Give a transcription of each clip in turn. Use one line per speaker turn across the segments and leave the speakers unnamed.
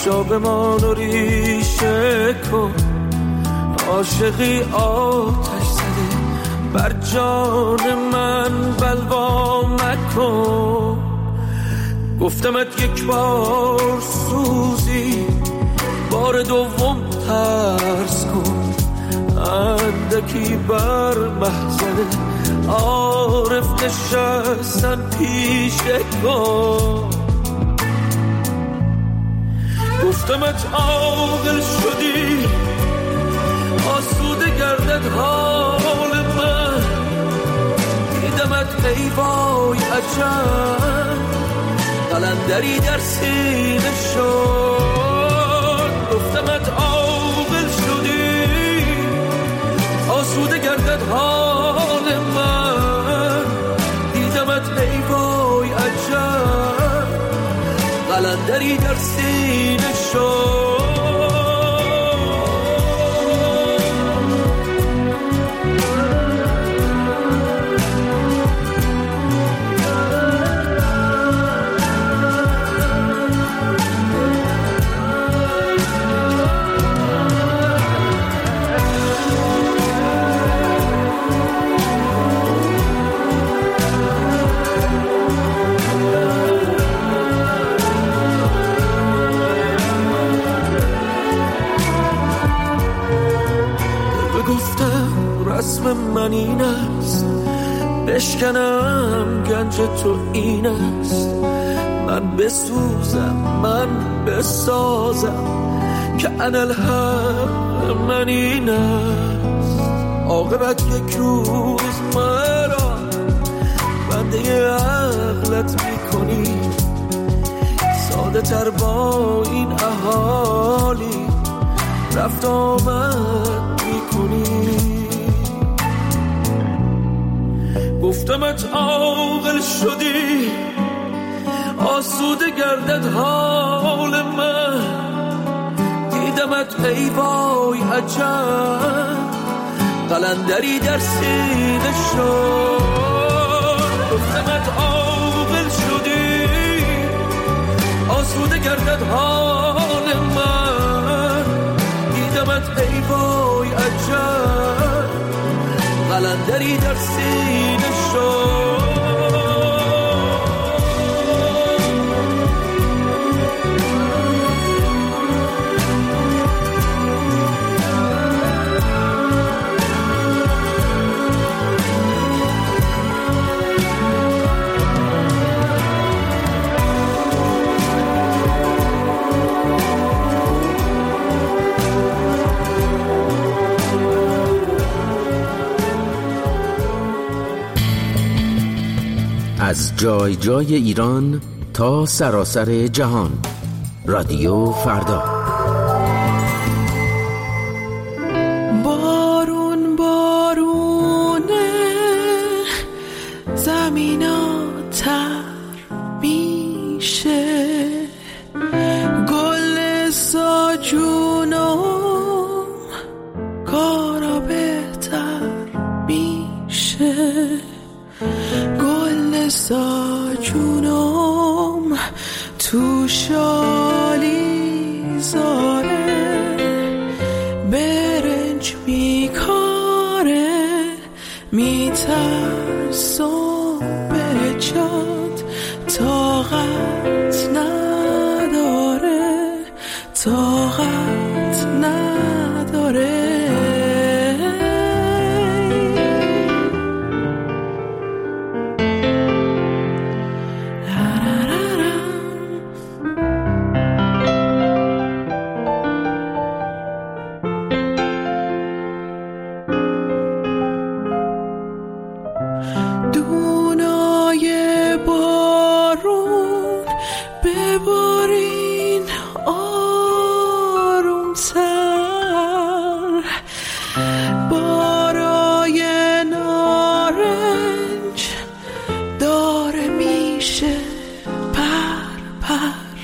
شابمان و ریشه کن، عاشقی آتش زده بر جان من بلوا مکن. گفتمت یک بار سوزی، بار دوم ترس کن، اندکی بر محضر عارف نشستن پیشه کن. گفتمت عاقل شدی، آسوده گردد حال من، دیدمت ای وای عجب، قلندری در سینه شد. گفتمت عاقل شدی، آسوده گردد حال من، دیدمت ای وای عجب، قلندری در سینه شد. رسم من این است، بشکنم گنج تو این است، من بسوزم من بسازم که انالحق من این است. عاقبت یک روز مرا بنده عقلت میکنی، ساده تر با این اهالی رفت آمد میکنی. گفتمت عاقل شدی، آسوده گردد حال من، دیدمت ای وای عجب، قلندری در سینه شد. گفتمت عاقل شدی، آسوده گردد حال من، دیدمت ای وای عجب، قلندری در سینه شد.
از جای جای ایران تا سراسر جهان، رادیو فردا.
بارون بارونه زمینا تر میشه، گل ساجونم کارا بهتر میشه، گل ساجونم تو شالی زاره، برنج میکاره، میترسم بره جاد، طاقت نداره، طاقت نداره. دونای بارون ببارین آرومتر، بارای نارنج داره میشه پر پر،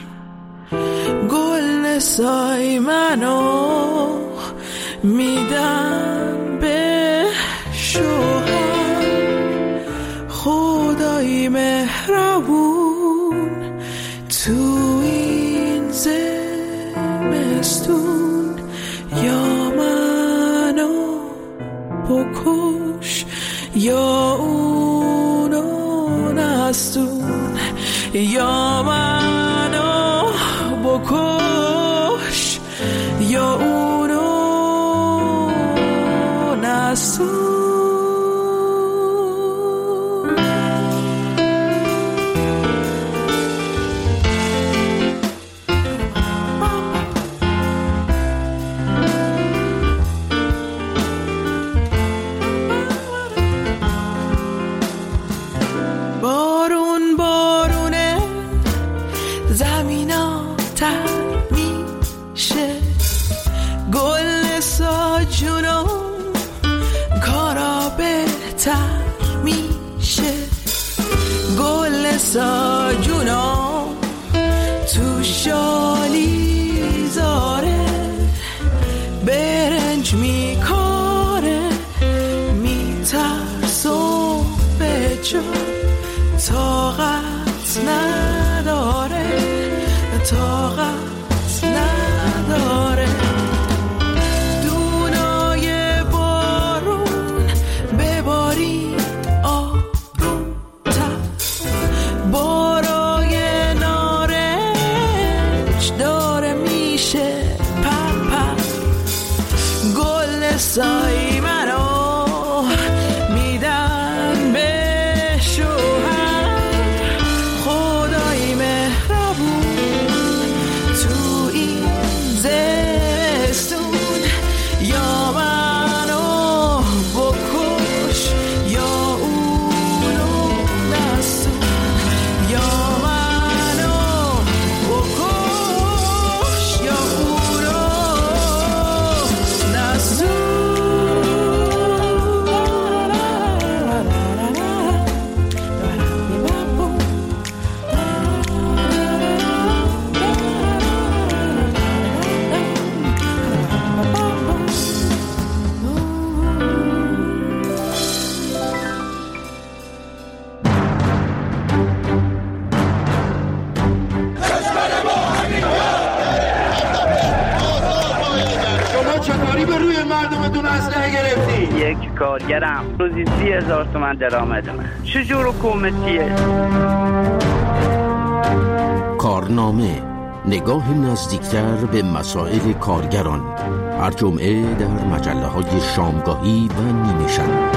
گل سای منو میدن به شوهر، خدای مهربون تو این زندگی یا اونو نستون یا منو بکش یا اونو نستون. ساجونا تو شالی زاره برنج میکاره میترسو به جا طاقت نداره طاقت نداره. دونای بارون بباری بارای نارنج داره میشه پر پر. گل سایی منو میدن به شوهر خدای مهربون تو این زمستون یا منو بکش یا اونو نستون یا منو بکش یا اونو نستون.
چطوری به روی مردمتون اسلحه گرفتی؟
یک کارگرم روزی 30,000 تومان درآمدمه. چجور حکومتیه؟
کارنامه، نگاه نزدیکتر به مسائل کارگران، هر جمعه در مجله‌های شامگاهی و نیمه شب.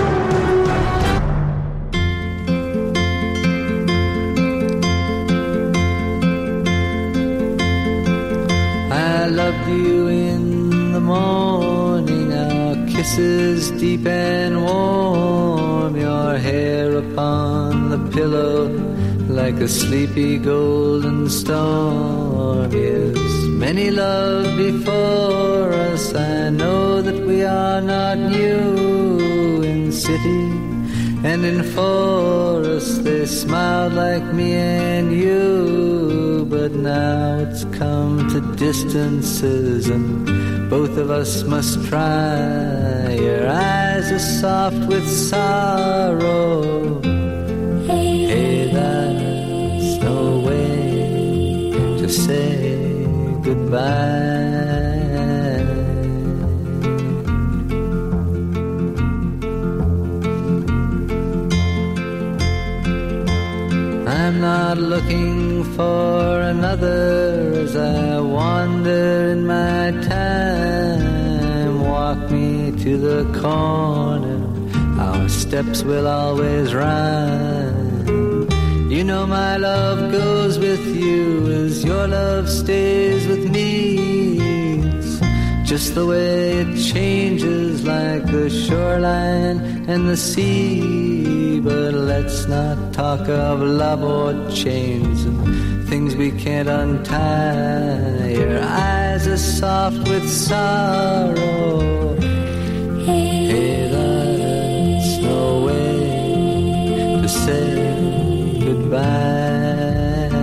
I loved you in the morning, our kisses deep and warm, your hair upon the pillow like a sleepy golden storm. Yes, many love before us, I know that we are not new. In city and in forest they smiled like me and you, but now it's come to distances and both of us must try. Your eyes are soft with sorrow. Hey, there's no way to say goodbye. I'm not looking for another as I wander in my time. Walk me to the corner, our steps will always rhyme. You know my love goes with you as your love stays with me. It's just the way it changes like the shoreline and the sea. But let's not talk of love or chains and things we can't untie. Your eyes are soft with sorrow. Hey, there's no way to say goodbye.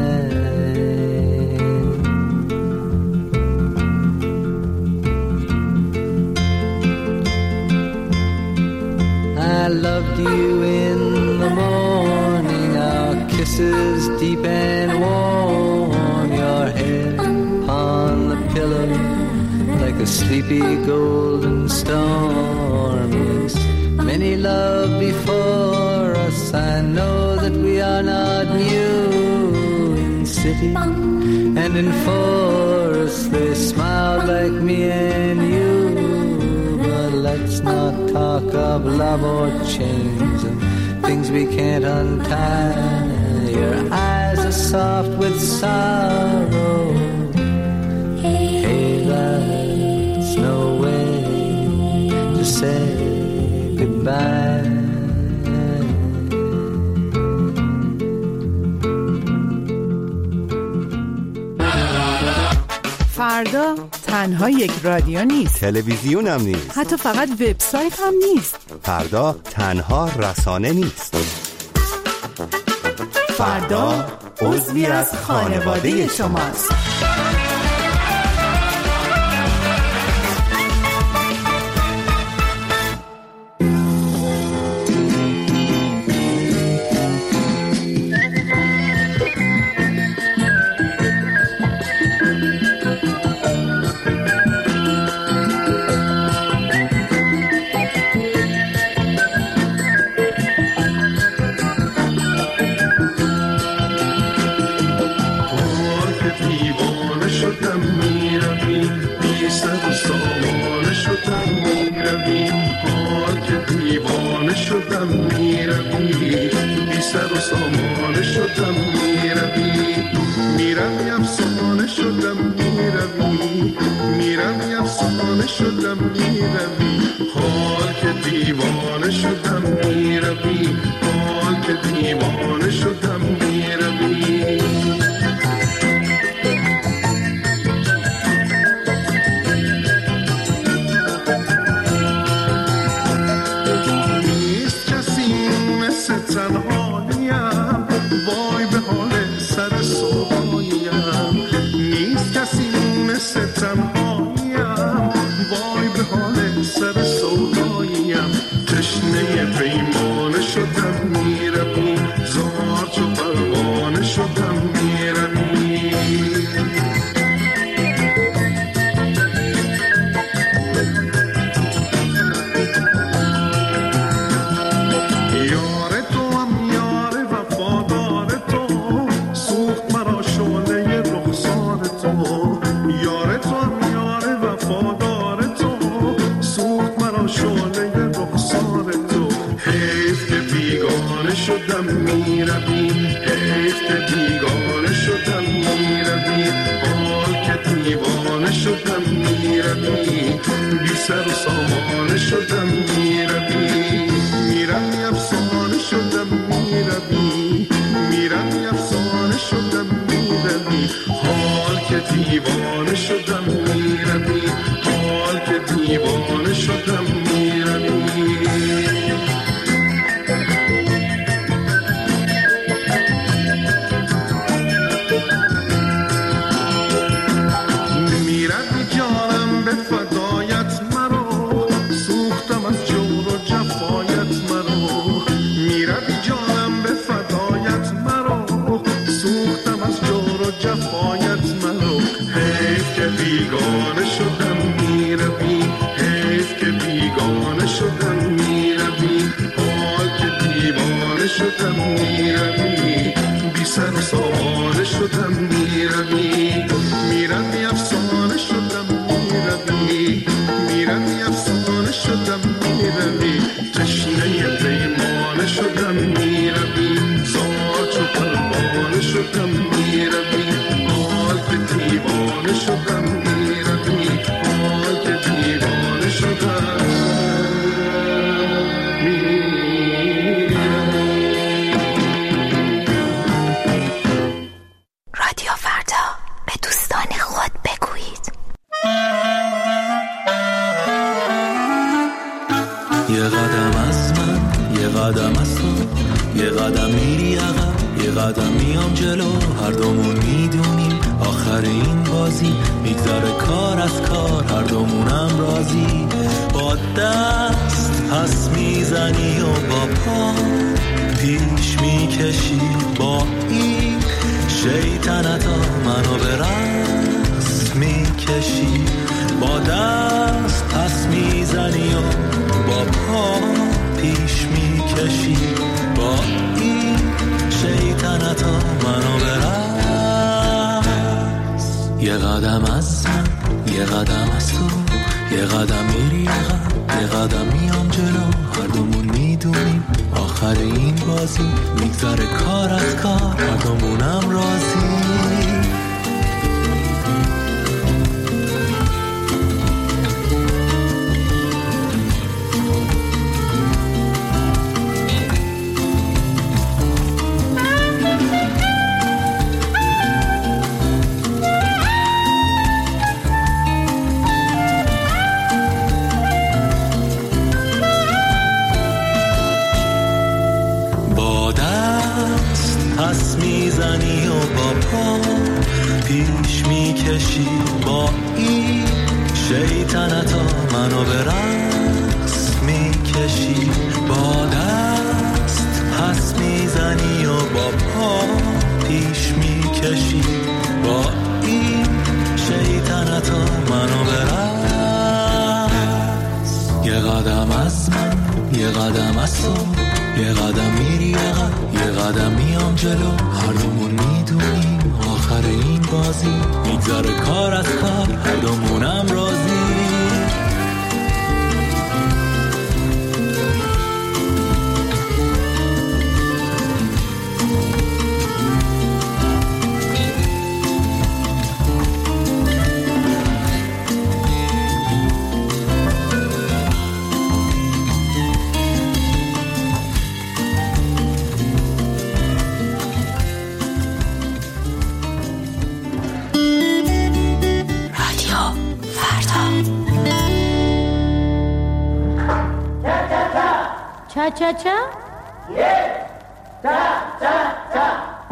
I loved you in the morning, our kisses deep and warm, your head upon the pillow like a sleepy golden storm. Yes, Many loved before us, I know that we are not new. In city and in forest, they smiled like me and you. But let's not talk of love or chains and things we can't untie. Your eyes are soft with sorrow. Hey, that's no way to say goodbye.
فردا تنها یک رادیو نیست،
تلویزیون هم نیست،
حتی فقط وبسایت هم نیست.
فردا تنها رسانه نیست.
فردا عضوی از خانواده شماست.
با دست پس میزنی و با پا
پیش میکشی با این شیطنتا منو برس. یه قدم از من، یه قدم از تو، یه قدم میری عقب، یه قدم میام جلو. هر دومون میدونیم آخر این بازی میگذره کار از کار، هر دومونم راضی. پس میزنی و با پا پیش میکشی با این شیطنتا منو به رقص میکشی. با دست پس میزنی و با پا پیش میکشی با این شیطنتا منو به رقص. یه قدم از من، یه قدم از تو، یه قدم میری عقب، یه قدم میام جلو. هر دومون میدونیم آخر این بازی میگذره کار از کار، هر دومونم راضی.
چا چا یه تا تا تا.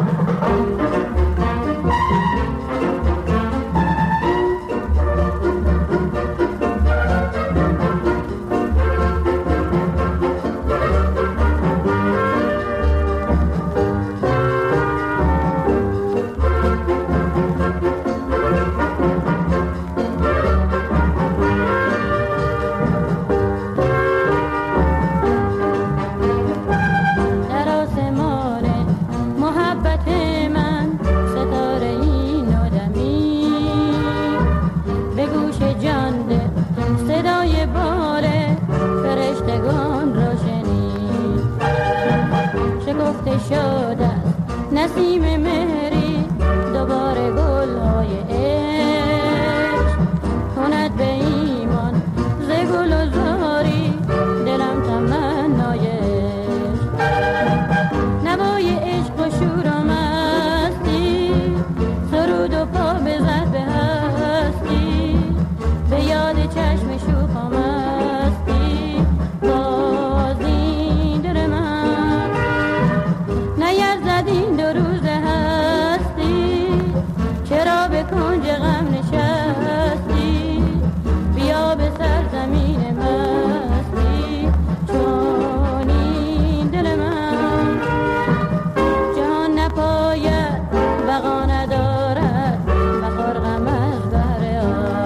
نسیم مهری دوباره گل‌های عشق کند به ایمان ز گل و زاری دلم تمنای عشق. نوای عشق و شور و مستی سرود و پا بزد به هستی به یاد چشم شوخ و مستی باز این دل من نیرزد این دو روز هستی. چرا به کنج غم نشستی بیا به سرزمین مستی چون این دل من جهان نپاید بقا ندارد بخور غم از بهر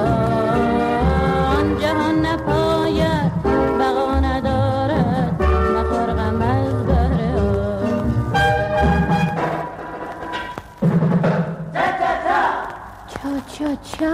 آن. جهان نپاید بقا ندارد بخور غم از بهر آن. چا چا چا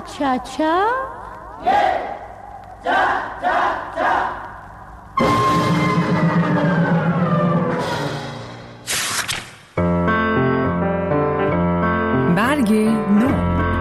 چا چا چا چا چا.
برگ نو.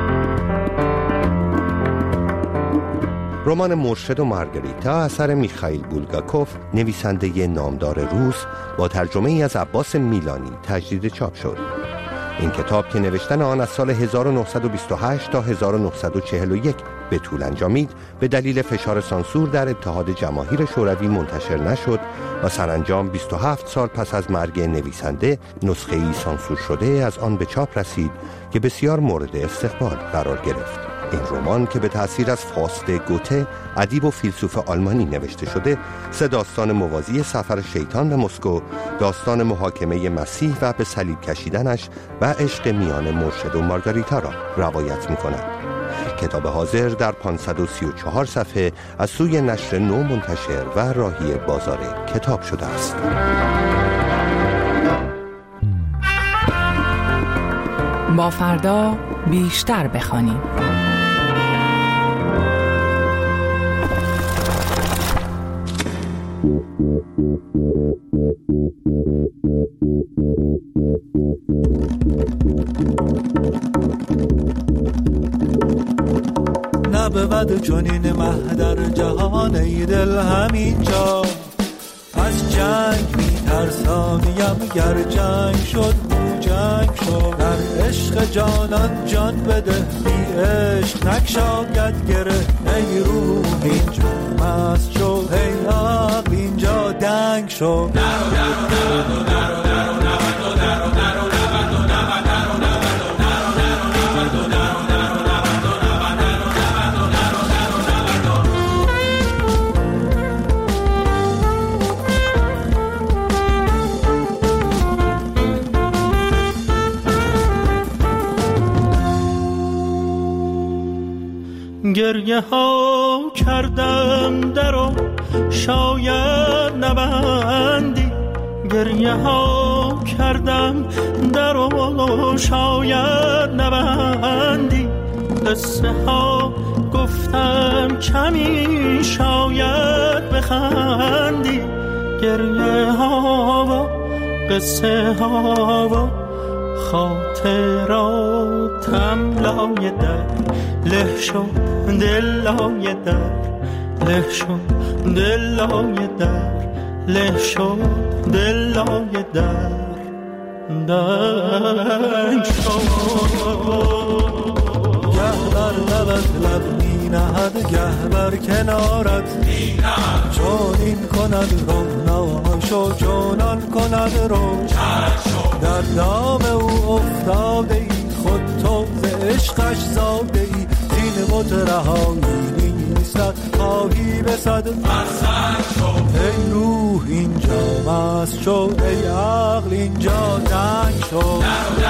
رمان مرشد و مارگریتا اثر میخائیل بولگاکوف، نویسنده نامدار روس، با ترجمه ای از عباس میلانی تجدید چاپ شد. این کتاب که نوشتن آن از سال 1928 تا 1941 به طول انجامید، به دلیل فشار سانسور در اتحاد جماهیر شوروی منتشر نشد و سرانجام 27 سال پس از مرگ نویسنده نسخه‌ای سانسور شده از آن به چاپ رسید که بسیار مورد استقبال قرار گرفت. این رمان که به تأثیر از فاست گوته، ادیب و فیلسوف آلمانی نوشته شده، 3 داستان موازی سفر شیطان و مسکو، داستان محاکمه مسیح و به صلیب کشیدنش و عشق میان مرشد و مارگاریتا را روایت می‌کند. کتاب حاضر در 534 صفحه از سوی نشر نو منتشر و راهی بازار کتاب شده است.
با فردا بیشتر بخوانیم.
نبود چنین مه در جهان ای دل همینجا، از جنگ میترسانیم گر جنگ شد جنگ شد. در عشق جانان جان بده، بی عشق نکشاید گره. ای روح اینجا مست شد، ای عقل اینجا دنگ شد.
گریه ها کردم درو شاید نبندی، گریه ها کردم درو شاید نبندی. قصه ها گفتم کمی شاید بخندی، گریه ها و قصه ها و خاطراتم لای در له شد، دل لای در له شد، دل لای در له شد، دل لای در دنگ شد.
گه بر لبت لب می نهد، گه بر کنارت می نهد. چون این کند روناشو، چونان کند رو در دام او افتاده ای، خود تو ز عشقش زاده ای. زین بت رهایی نیستد، خواهی بصد فرسنگ شو. ای روح اینجا مست شو، ای عقل اینجا دنگ شو.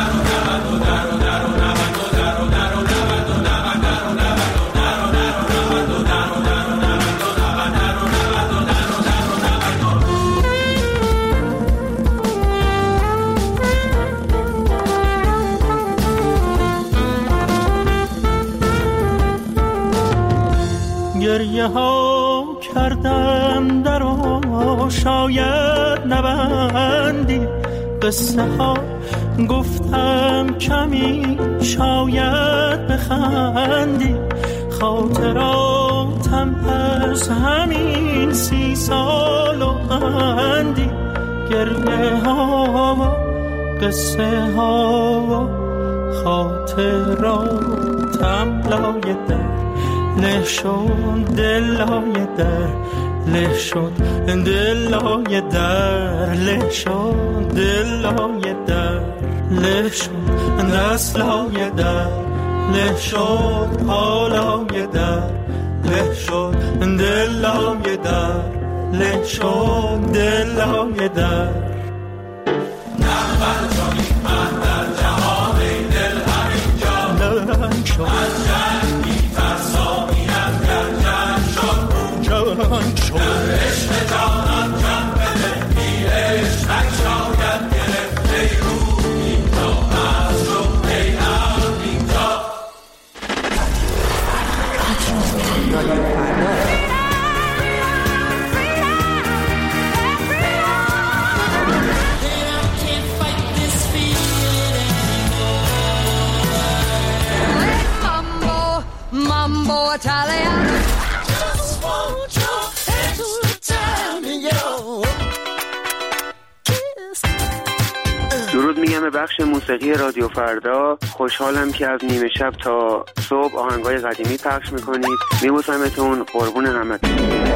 گریه ها کردم درو شاید نبندی، قصه ها گفتم کمی شاید بخندی. خاطراتم از همین 30 سال و اندی، گریه ها و قصه ها و خاطراتم لای در له شد، دل لای در له شد، دل لای در له شد، دل لای در له شد. دست لای در له شد، پا لای در له شد، دل لای در له شد، دل لای در.
نبود چنین مه در جهان ای دل همینجا،
دنگ شد.
از جنگ میترسانیم گر جنگ شد
جنگ شد.
در عشق جانان جان بده، بی عشق نشاید گرفت. ای روح اینجا مست شد، ای عقل اینجا
نام بخش موسیقی رادیو فردا. خوشحالم که از نیمه شب تا صبح آهنگای قدیمی پخش میکنید. میبوسمتون، قربون همتون.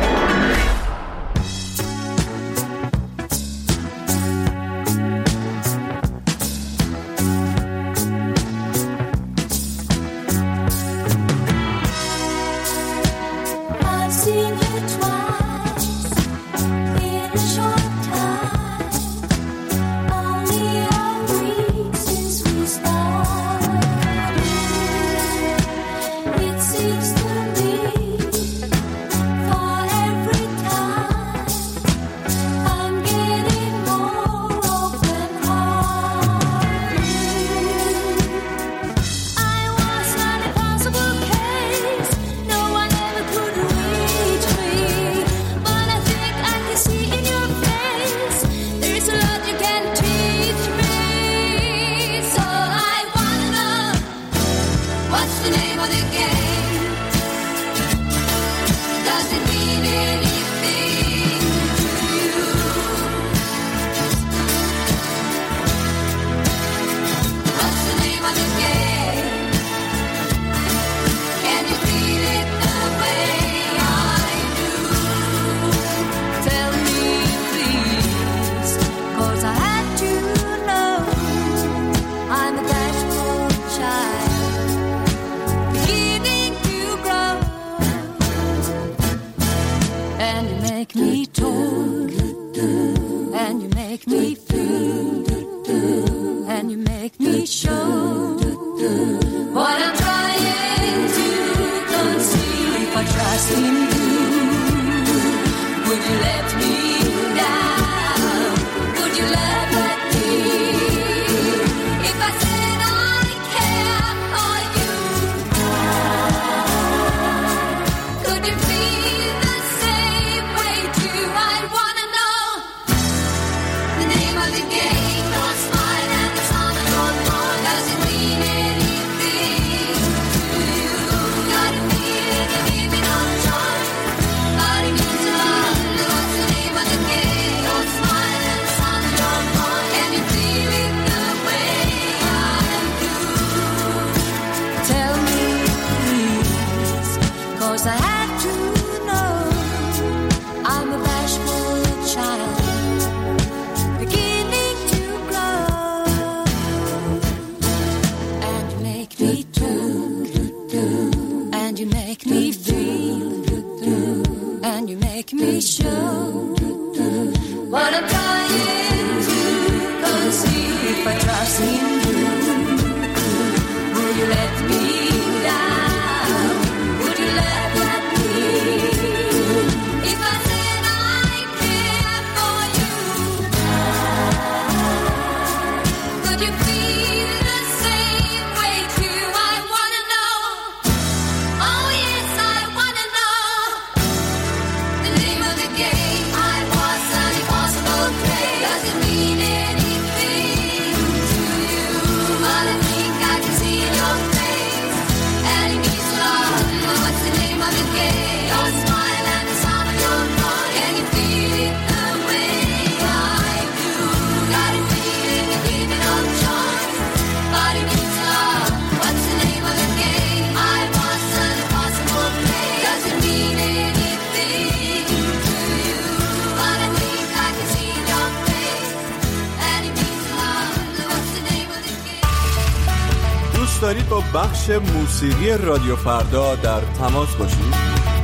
دارید با بخش موسیقی رادیو فردا در تماس باشید،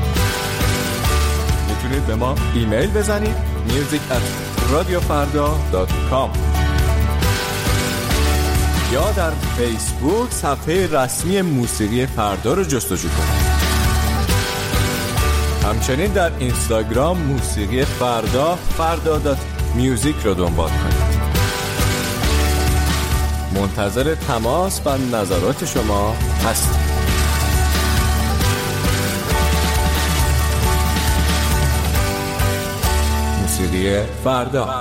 میتونید به ما ایمیل بزنید music@radiofarda.com یا در فیسبوک صفحه رسمی موسیقی فردا رو جستجو کنید. همچنین در اینستاگرام موسیقی فردا فردا.music رو دنبال کنید. منتظر تماس و نظرات شما هستیم. موسیقی فردا.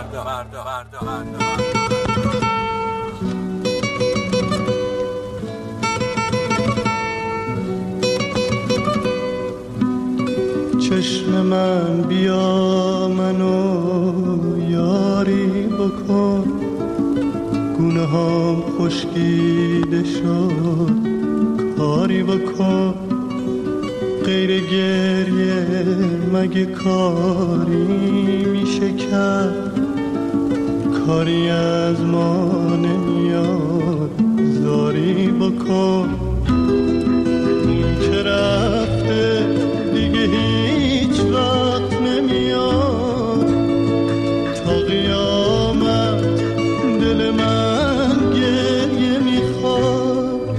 چشم من بیا منو یاری بکن، گونه ها خشکیده شد کاری بکن، غیر گریه مگه کاری میشه کرد؟ کاری از ما نمیاد زاری بکن. اون که رفته دیگه هیچ وقت نمیاد، تا قیامت دل من گریه میخواد.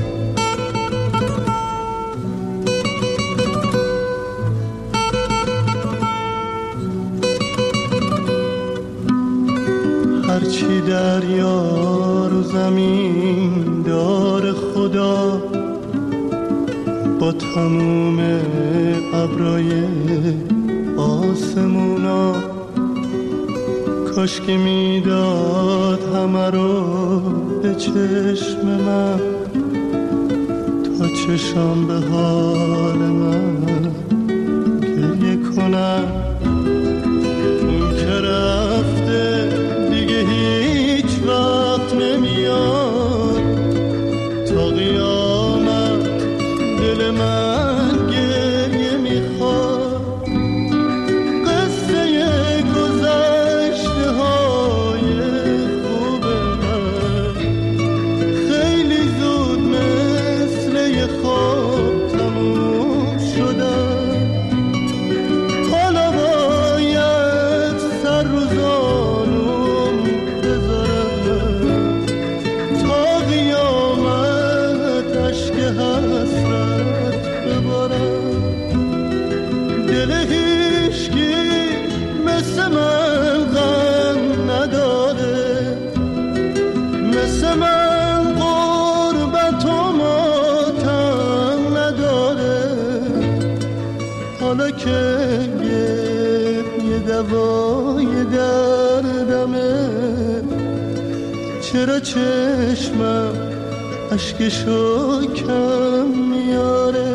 هرچی دریا رو زمین دار خدا، با تموم ابرای آسمونا، کاش که میداد همه رو به چشم من، تا چشم به حال من گریه کنم. اون که رفته دیگه هیچ وقت نمیاد، تا قیامت دل من گریه میخواد. قصه گذشته های خوب من خیلی زود مثل یه خواب تموم شدن. حالا باید سر رو زانوم بذارم، تا قیامت اشک حسرت ببارم. دل هیچکی مثل من غم نداره، مثل من غربت و ماتم نداره. حالا که یه دوای دردمه، چرا چشمم اشکشو کم میاره؟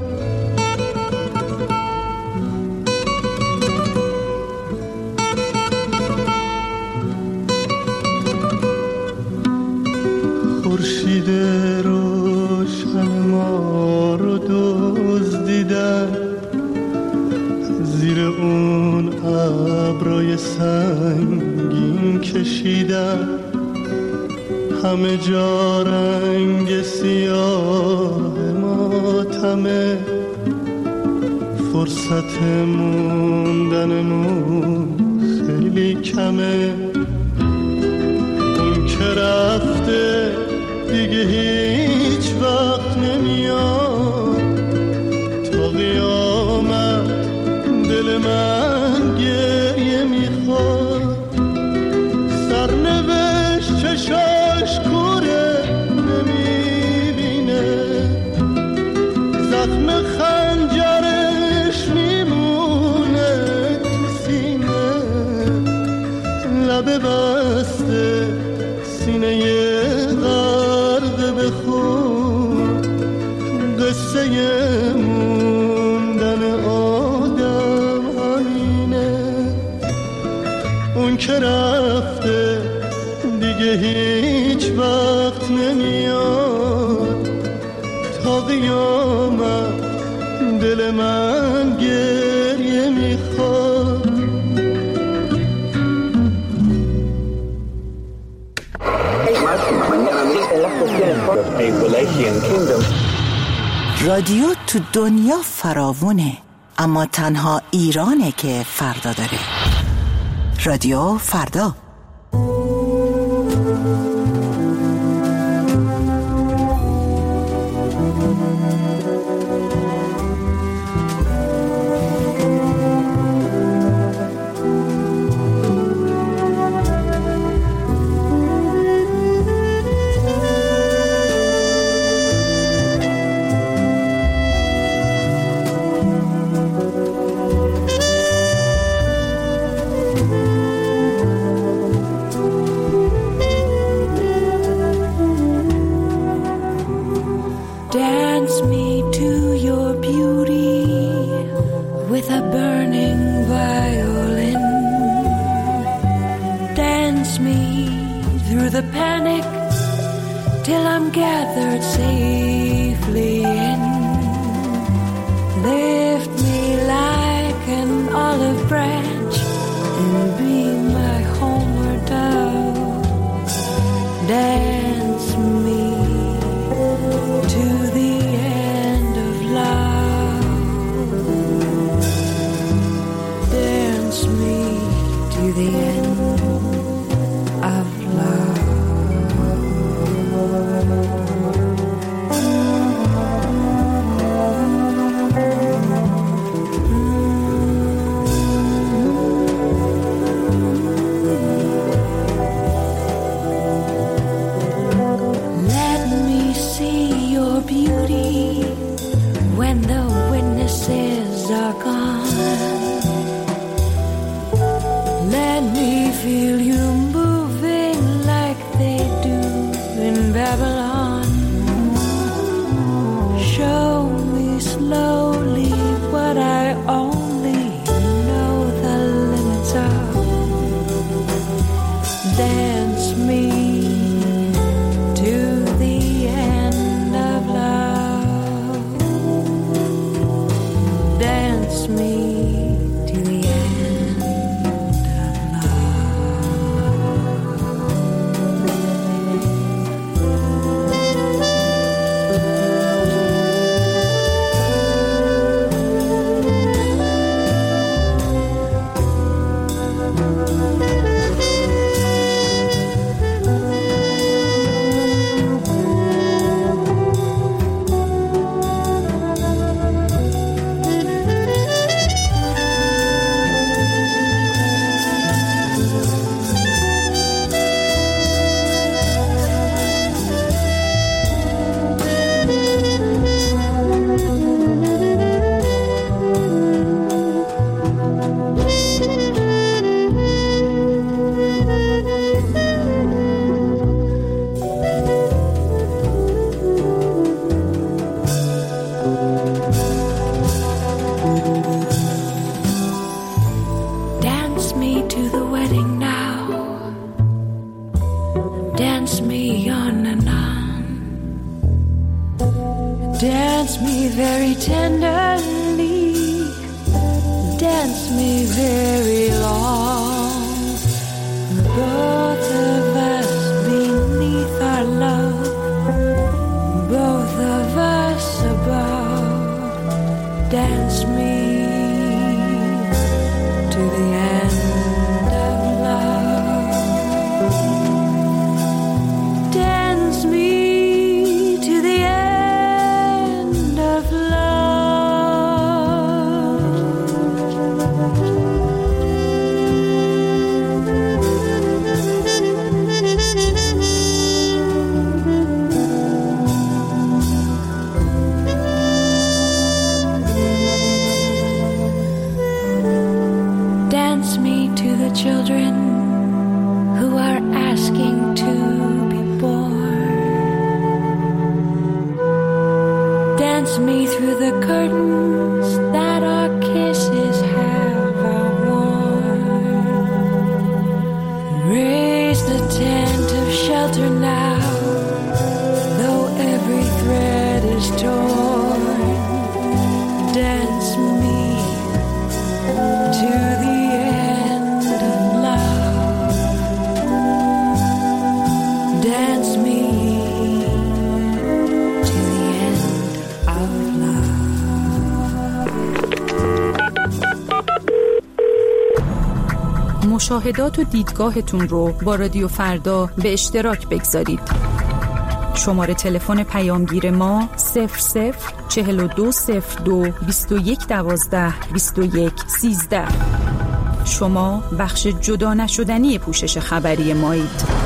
خورشید روشن ما رو دزدیدن، زیر اون ابرای سنگین کشیدن. همه جا رنگ سیاه ماتمه، فرصت موندنمون خیلی کمه. اون که رفته دیگه هیچ وقت نمیاد، تا قیامت دل من گریه میخواد. سرنوشت چشاش کوره نمیبینه، زخم خنجرش میمونه تو سینه. لبه بسته سینه غرق به خون، قصه موندن آدم همینه. اون که رفته دیگه هیچ وقت نمیاد، تا قیامت دل من گریه میخواد.
رادیو تو دنیا فراوونه، اما تنها ایرانه که فردا داره. رادیو فردا.
till I'm gathered safely in. Lift me like an olive branch and be my homeward dove. Dance me to the end of love. Dance me to the end of love. Let me see your beauty when the witnesses are gone. Let me feel you moving like they do in Babylon. Show me slowly what I only know the limits of. Dance me to the end of love. Dance me to the end of Dance me to the wedding now. Dance me on and on. Dance me very tenderly. Dance me very long. Both of us beneath our love. Both of us above. Dance me to the end of love. Dance me to the end of Dance me to the children who are asking to be born. Dance me through the curtains that our kisses have worn. Raise the tent of shelter now, though every thread is torn. Dance me to the end of love. Dance me to the end of love.
مشاهدات و دیدگاهتون رو با رادیو فردا به اشتراک بگذارید. شماره تلفن پیامگیر ما 004202 2112 2113. شما بخش جدا نشدنی پوشش خبری مایید.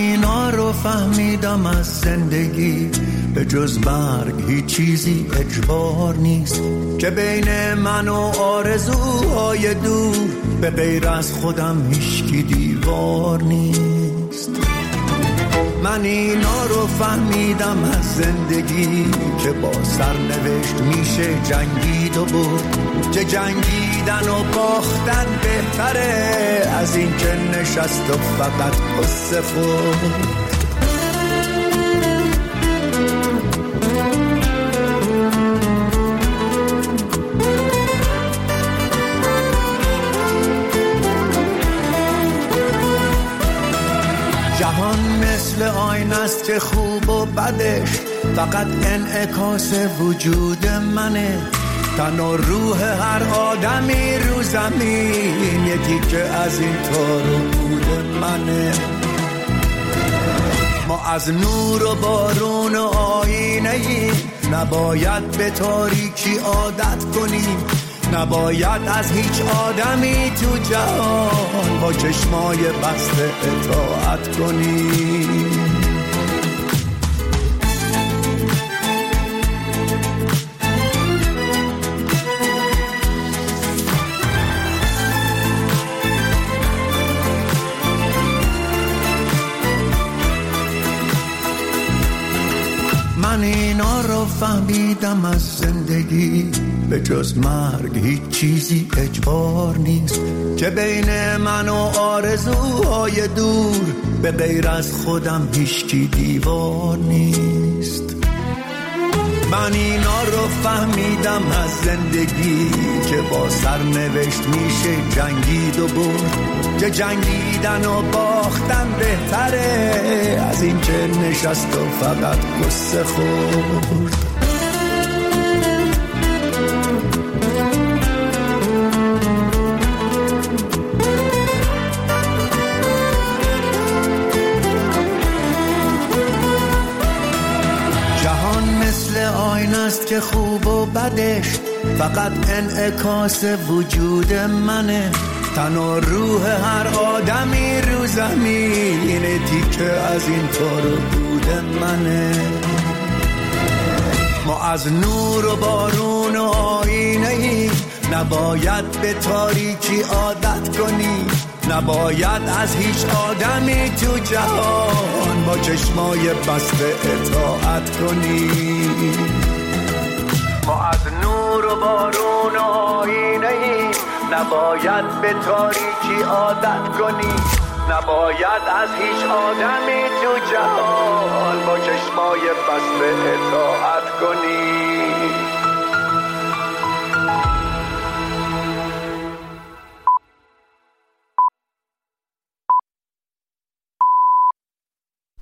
اینا رو فهمیدم از زندگی، به جز مرگ هیچ چیزی اجبار نیست، که بین من و آرزوهای دور به غیر از خودم هیچکی دیوار نیست. من اینا رو فهمیدم از زندگی، که با سرنوشت میشه جنگید و برد، که جنگیدن و باختن بهتره از این که نشست و فقط قصه خورد. جهان مثل آینه است که خوب و بدش فقط انعکاس وجود منه، تن و روح هر آدمی رو زمین یکی که از این تار و بود منه. ما از نور و بارون و آینه ایم، نباید به تاریکی عادت کنیم، نباید از هیچ آدمی تو جهان با چشمای بسته اطاعت کنیم. من اینا رو فهمیدم از زندگی، به جز مرگ هیچ چیزی اجبار نیست، که بین من و آرزوهای دور به غیر از خودم هیچکی دیوار نیست. من اینا رو فهمیدم از زندگی، که با سرنوشت میشه جنگید و برد، که جنگیدن و باختن بهتره از این که نشست و فقط قصه خورد. است که خوب و بدش فقط انعکاس وجود منه، تن و روح هر آدمی رو زمین تیکه از این تار و بود منه. ما از نور و بارون و آینه ایم، نباید به تاریکی عادت کنیم، نباید از هیچ آدمی تو جهان با چشمای بسته اطاعت کنیم. ما از نور و بارون و آینه ایم، نباید به تاریکی عادت کنیم، نباید از هیچ آدمی تو جهان با چشمای بسته اطاعت کنیم.